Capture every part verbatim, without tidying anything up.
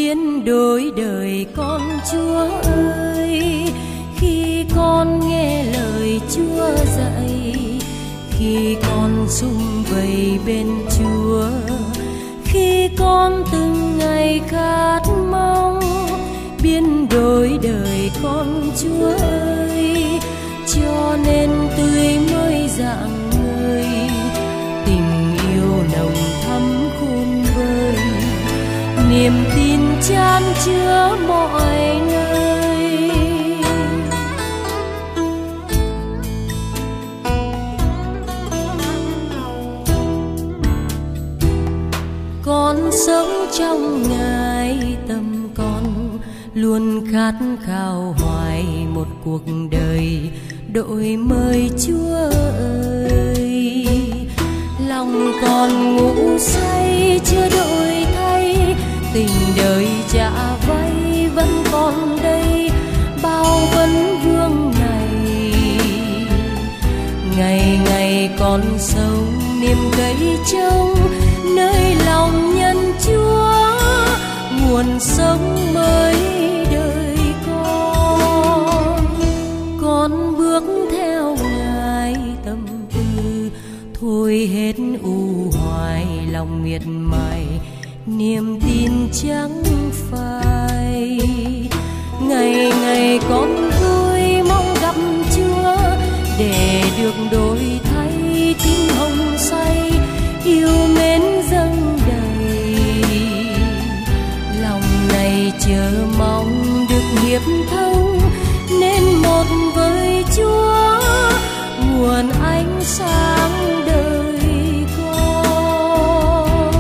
biến đổi đời con Chúa ơi, khi con nghe lời Chúa dạy, khi con sum vầy bên Chúa, khi con từng ngày khát mong, biến đổi đời con Chúa ơi, cho nên tươi mới rạng ngời, tình yêu nồng thắm khôn vơi, niềm tin chan chứa mọi nơi. Con sống trong Ngài, tâm con luôn khát khao hoài một cuộc đời đổi mới Chúa ơi. Lòng con ngủ say chưa đổi thay, tình đời trả vay vẫn còn đây, bao vấn vương này. Ngày ngày con sống niềm cậy trông nơi lòng nhân Chúa, nguồn sống mới đời con. Con bước theo Ngài tâm tư, thôi hết u hoài lòng miệt mài, niềm tin chẳng phai. Ngày ngày con vui mong gặp Chúa, để được đổi thay tim hồng say, yêu mến dâng đầy. Lòng này chờ mong được hiệp thông, nên một với Chúa, nguồn ánh sáng đời con.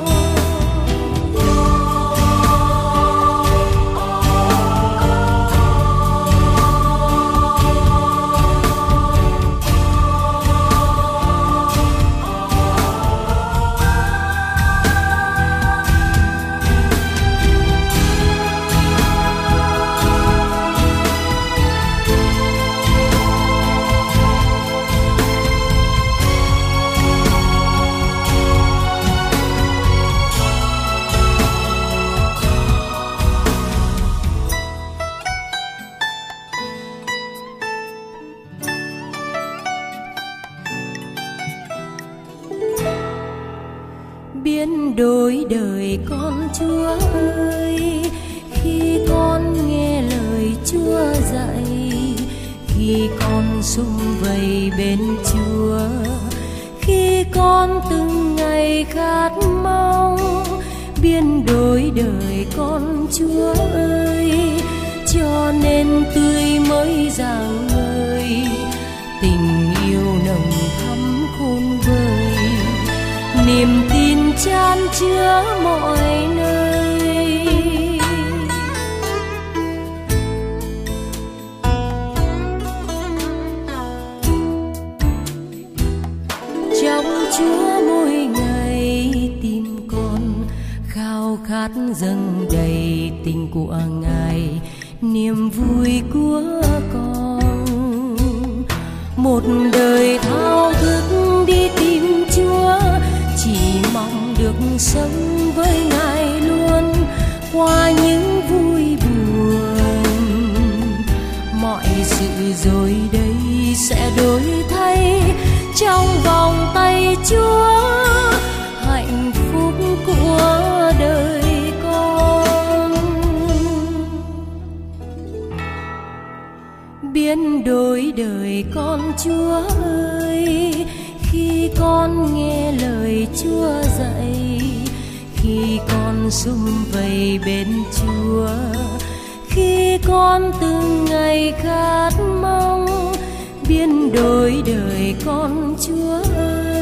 Biến đổi đời con Chúa ơi, khi con nghe lời Chúa dạy, khi con sum vầy bên Chúa, khi con từng ngày khát mong, biến đổi đời con Chúa ơi, cho nên tươi mới rạng ngời, tình yêu nồng thắm khôn vơi, niềm tin chan chứa mọi nơi. Trong Chúa mỗi ngày tim con khao khát dâng đầy tình của Ngài, niềm vui của con. Một đời thao thức đi tìm Chúa, chỉ mong được sống với Ngài luôn, qua những vui buồn. Mọi sự rồi đây sẽ đổi thay, trong vòng tay Chúa, hạnh phúc của đời con. Biến đổi đời con Chúa ơi, khi con nghe lời Chúa dạy, khi con sum vầy bên Chúa, khi con từng ngày khát mong, biến đổi đời con Chúa ơi,